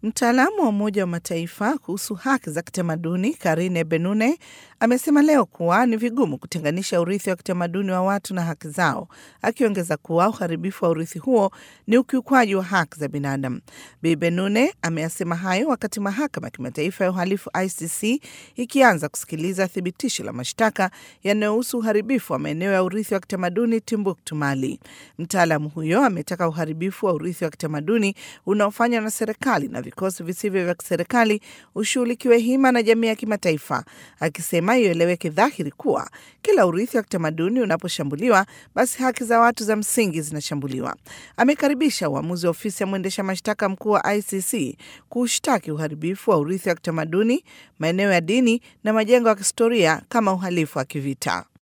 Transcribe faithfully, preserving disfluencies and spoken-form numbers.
Mtaalamu wa Umoja wa Mataifa kuhusu haki za kitamaduni Karine Benune amesema leo kuwa ni vigumu kutenganisha urithi wa kitamaduni wa watu na haki zao, akiongeza kuwa uharibifu wa urithi huo ni ukiukwaji wa haki za binadamu. Bi Benune ameyasema hayo wakati Mahakama ya Kimataifa ya Uhalifu I C C ikianza kusikiliza thibitisho la mashtaka yanayohusu uharibifu wa maeneo ya urithi wa kitamaduni Timbuktu, Mali. Mtaalamu huyo ametaka uharibifu wa urithi wa kitamaduni unaofanywa na serikali na vikosi visivyo vya serikali ushughulikiwe hima na jamii ya kimataifa, akisema ieleweke dhahiri kuwa kila urithi wa kitamaduni unaposhambuliwa, basi haki za watu za msingi zinashambuliwa. Amekaribisha uamuzi wa ofisi ya mwendesha mashtaka mkuu wa I C C kushtaki uharibifu wa urithi wa kitamaduni, maeneo ya dini na majengo ya kihistoria kama uhalifu wa kivita.